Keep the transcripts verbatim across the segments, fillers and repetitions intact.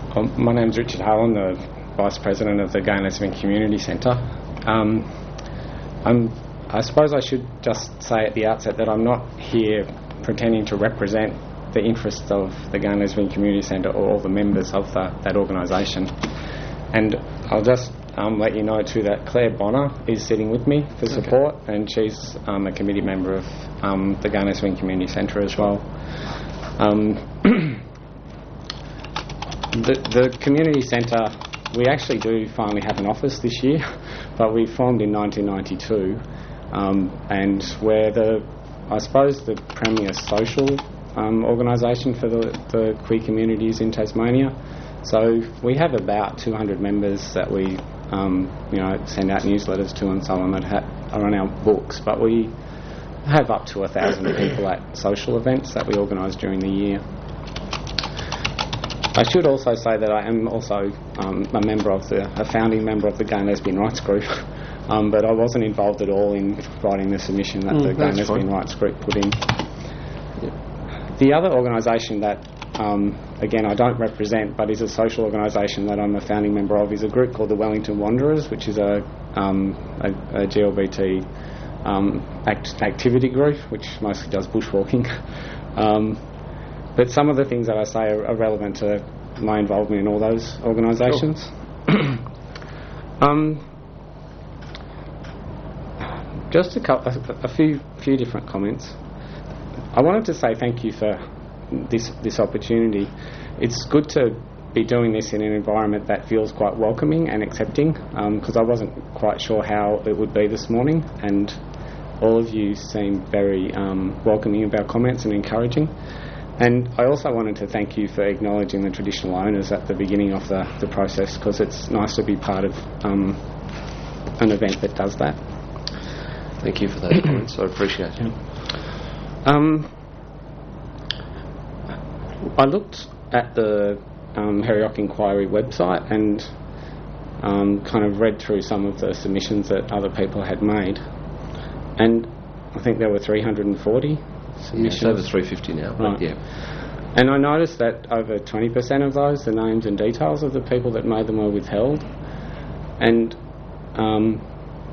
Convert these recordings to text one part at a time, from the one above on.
Um, my name's Richard Harlan, the Vice President of the Gay and Lesbian Community Centre. Um, I'm, I suppose I should just say at the outset that I'm not here pretending to represent the interests of the Gay and Lesbian Community Centre or all the members of the, that organisation. And I'll just um, let you know too that Claire Bonner is sitting with me for support, okay. and she's um, a committee member of um, the Gay and Lesbian Community Centre as well. Um, the, the community centre, we actually do finally have an office this year, but we formed in nineteen ninety-two, um, and we're the, I suppose, the premier social um, organisation for the, the queer communities in Tasmania. So we have about two hundred members that we, um, you know, send out newsletters to and so on that ha- are on our books, but we have up to a thousand people at social events that we organise during the year. I should also say that I am also um, a member of the, a founding member of the Gay and Lesbian Rights Group, um, but I wasn't involved at all in writing the submission that mm, the Gay and Lesbian fine. Rights Group put in. Yeah. The other organisation that, um, again, I don't represent, but is a social organisation that I'm a founding member of, is a group called the Wellington Wanderers, which is a, um, a, a G L B T um, act, activity group, which mostly does bushwalking. um, But some of the things that I say are, are relevant to my involvement in all those organisations. Sure. um, just a, co- a, a few few different comments. I wanted to say thank you for this this opportunity. It's good to be doing this in an environment that feels quite welcoming and accepting, because um, I wasn't quite sure how it would be this morning, and all of you seem very um, welcoming of our comments and encouraging. And I also wanted to thank you for acknowledging the traditional owners at the beginning of the, the process, because it's nice to be part of um, an event that does that. Thank you for those comments. I appreciate it. Um, I looked at the um, Heriock Inquiry website and um, kind of read through some of the submissions that other people had made, and I think there were three hundred forty submissions. Yeah, it's over three hundred fifty now, right. yeah. And I noticed that over twenty percent of those, the names and details of the people that made them were withheld. And um,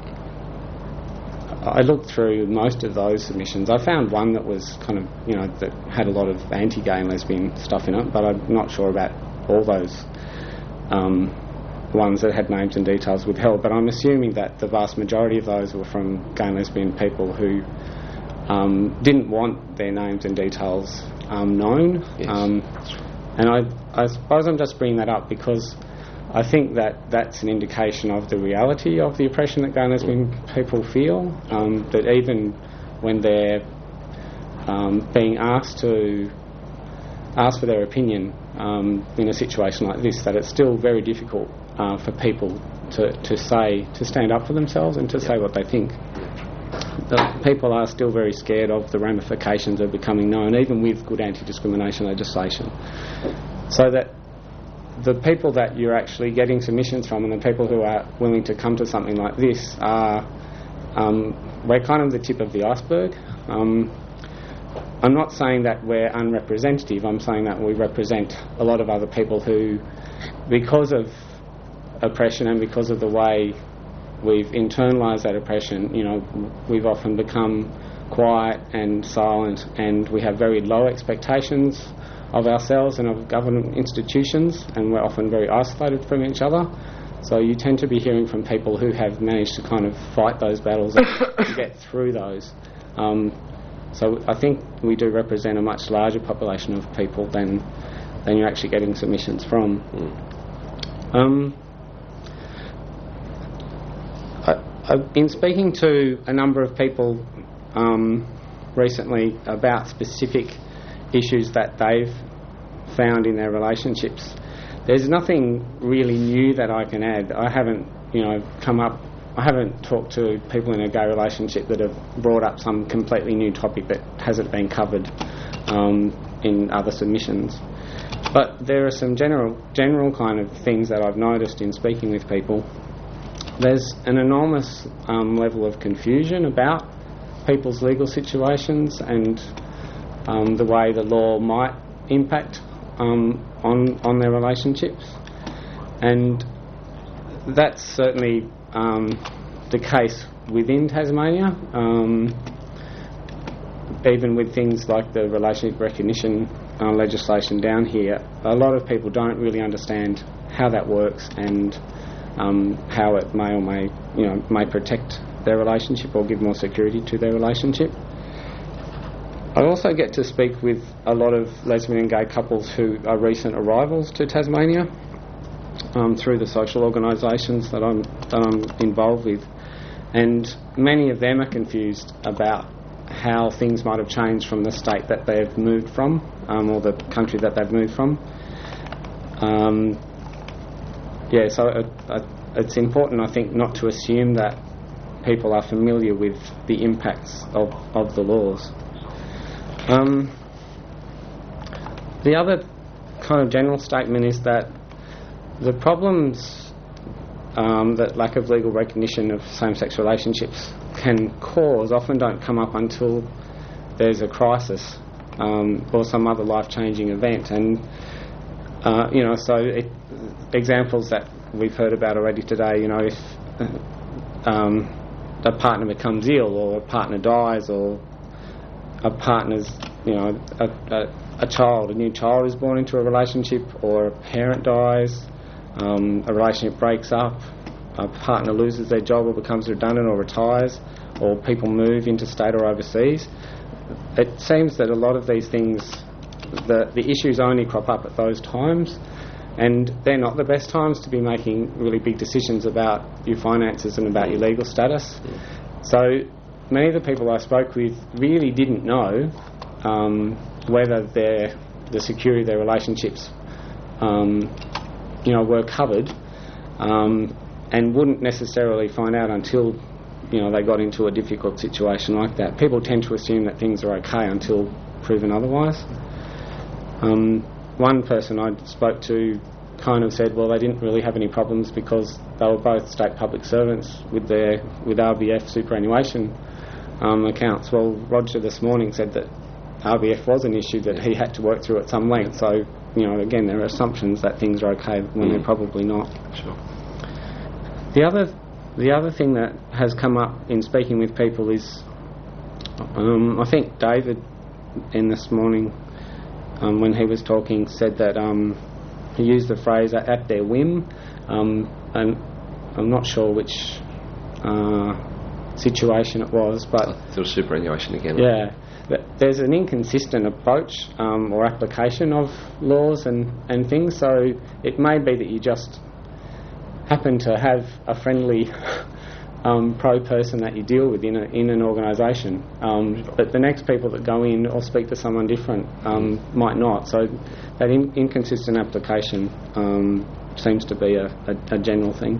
I looked through most of those submissions. I found one that was kind of, you know, that had a lot of anti-gay and lesbian stuff in it, but I'm not sure about all those um, ones that had names and details withheld. But I'm assuming that the vast majority of those were from gay and lesbian people who Um, didn't want their names and details um, known. Yes. Um, and I, I suppose I'm just bringing that up because I think that that's an indication of the reality of the oppression that gay and lesbian people feel, um, that even when they're um, being asked to ask for their opinion um, in a situation like this, that it's still very difficult uh, for people to, to say, to stand up for themselves and to yep. say what they think. The people are still very scared of the ramifications of becoming known, even with good anti-discrimination legislation. So that the people that you're actually getting submissions from and the people who are willing to come to something like this are, um, we're kind of the tip of the iceberg. Um, I'm not saying that we're unrepresentative, I'm saying that we represent a lot of other people who, because of oppression and because of the way we've internalised that oppression, you know, we've often become quiet and silent, and we have very low expectations of ourselves and of government institutions, and we're often very isolated from each other. So you tend to be hearing from people who have managed to kind of fight those battles and get through those. Um, so I think we do represent a much larger population of people than than you're actually getting submissions from. Mm. Um, I've been speaking to a number of people um, recently about specific issues that they've found in their relationships. There's nothing really new that I can add. I haven't, you know, come up, I haven't talked to people in a gay relationship that have brought up some completely new topic that hasn't been covered um, in other submissions. But there are some general, general kind of things that I've noticed in speaking with people. There's an enormous um, level of confusion about people's legal situations and um, the way the law might impact um, on on their relationships, and that's certainly um, the case within Tasmania. Um, even with things like the relationship recognition uh, legislation down here, a lot of people don't really understand how that works and um, how it may or may, you know, may protect their relationship or give more security to their relationship. I also get to speak with a lot of lesbian and gay couples who are recent arrivals to Tasmania um, through the social organisations that I'm that I'm involved with, and many of them are confused about how things might have changed from the state that they've moved from, um, or the country that they've moved from. Um, yeah, so it, it, it's important, I think, not to assume that people are familiar with the impacts of, of the laws. Um, the other kind of general statement is that the problems um, that lack of legal recognition of same-sex relationships can cause often don't come up until there's a crisis um, or some other life-changing event. And, uh, you know, so it, examples that we've heard about already today, you know, if um, a partner becomes ill or a partner dies or a partner's, you know, a, a, a child, a new child is born into a relationship, or a parent dies, um, a relationship breaks up, a partner loses their job or becomes redundant or retires, or people move interstate or overseas. It seems that a lot of these things, the, the issues only crop up at those times, and they're not the best times to be making really big decisions about your finances and about your legal status. So many of the people I spoke with really didn't know um, whether their, the security of their relationships um, you know, were covered, um, and wouldn't necessarily find out until, you know, they got into a difficult situation like that. People tend to assume that things are okay until proven otherwise. Um, one person I spoke to kind of said, well, they didn't really have any problems because they were both state public servants with their with R B F superannuation um, accounts. Well, Roger this morning said that R B F was an issue that he had to work through at some length. So, you know, again, there are assumptions that things are okay when mm. they're probably not. Sure. The other, the other thing that has come up in speaking with people is, um, I think David, in this morning, um, when he was talking, said that um, he used the phrase "at their whim," um, and I'm not sure which uh, situation it was, but sort of superannuation again. Yeah, but there's an inconsistent approach um, or application of laws and, and things. So it may be that you just happen to have a friendly um, pro person that you deal with in a, in an organisation, um, but the next people that go in or speak to someone different um, might not. So that in, inconsistent application um, seems to be a, a, a general thing.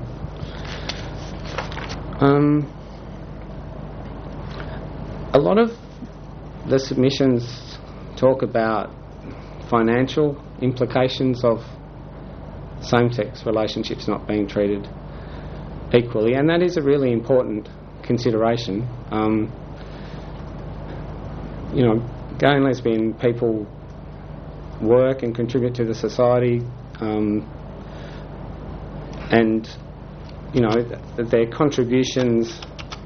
Um, a lot of the submissions talk about financial implications of same-sex relationships not being treated equally, and that is a really important consideration. Um, you know, gay and lesbian people work and contribute to the society, um, and you know, th- their contributions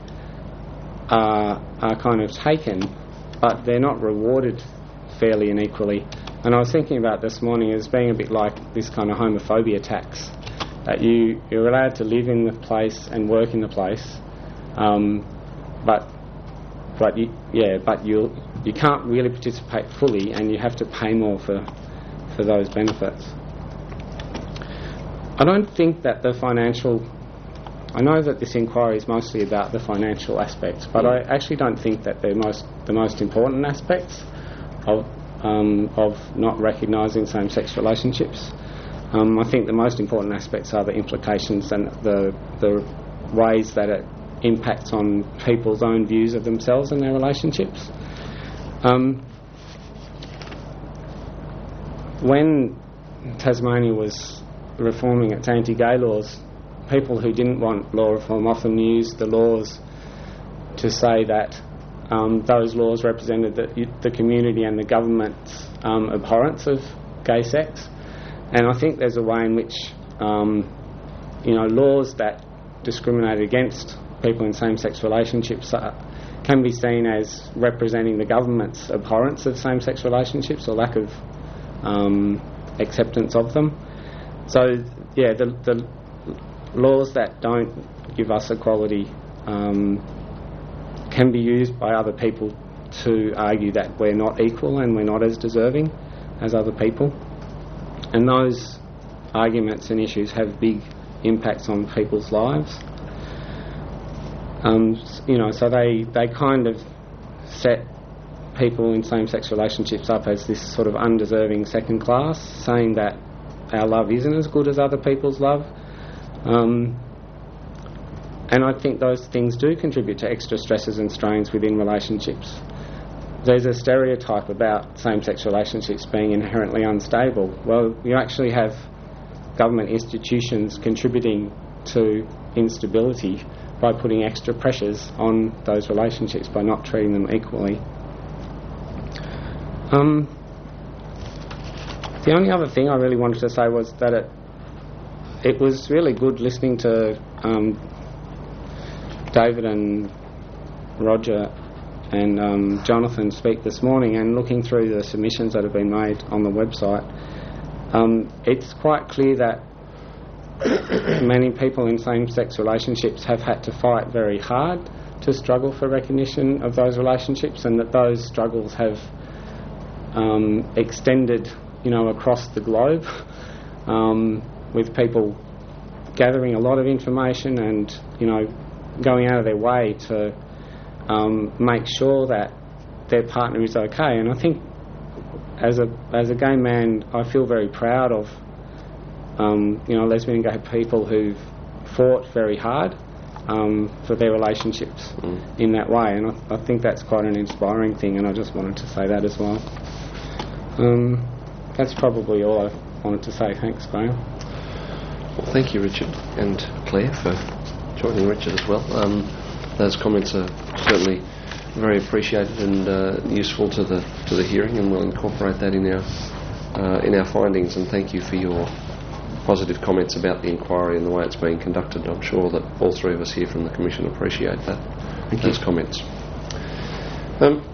are, are kind of taken, but they're not rewarded fairly and equally. And I was thinking about this morning as being a bit like this kind of homophobia tax, that you, you're allowed to live in the place and work in the place, um, but but you, yeah, but you you can't really participate fully, and you have to pay more for for those benefits. I don't think that the financial. I know that this inquiry is mostly about the financial aspects, but I actually don't think that they're most the most important aspects of. Um, of not recognising same-sex relationships. Um, I think the most important aspects are the implications and the the ways that it impacts on people's own views of themselves and their relationships. Um, when Tasmania was reforming its anti-gay laws, people who didn't want law reform often used the laws to say that Um, those laws represented the, the community and the government's um, abhorrence of gay sex. And I think there's a way in which, um, you know, laws that discriminate against people in same-sex relationships are, can be seen as representing the government's abhorrence of same-sex relationships or lack of um, acceptance of them. So, yeah, the, the laws that don't give us equality um, can be used by other people to argue that we're not equal and we're not as deserving as other people. And those arguments and issues have big impacts on people's lives. Um, you know, so they, they kind of set people in same-sex relationships up as this sort of undeserving second class, saying that our love isn't as good as other people's love. Um, and I think those things do contribute to extra stresses and strains within relationships. There's a stereotype about same-sex relationships being inherently unstable. Well, you actually have government institutions contributing to instability by putting extra pressures on those relationships by not treating them equally. Um, the only other thing I really wanted to say was that it it was really good listening to um, David and Roger and um, Jonathan speak this morning, and looking through the submissions that have been made on the website. Um, it's quite clear that many people in same-sex relationships have had to fight very hard to struggle for recognition of those relationships, and that those struggles have um, extended, you know, across the globe, um, with people gathering a lot of information and, you know, going out of their way to um, make sure that their partner is okay. And I think as a as a gay man, I feel very proud of Um, you know, lesbian and gay people who've fought very hard um, for their relationships mm. in that way, and I, I think that's quite an inspiring thing, and I just wanted to say that as well. Um, that's probably all I wanted to say. Thanks, Graham. Well, thank you, Richard, and Claire for joining Richard as well. Um, those comments are certainly very appreciated and uh, useful to the to the hearing, and we'll incorporate that in our uh, in our findings. And thank you for your positive comments about the inquiry and the way it's being conducted. I'm sure that all three of us here from the Commission appreciate that, those comments. Um,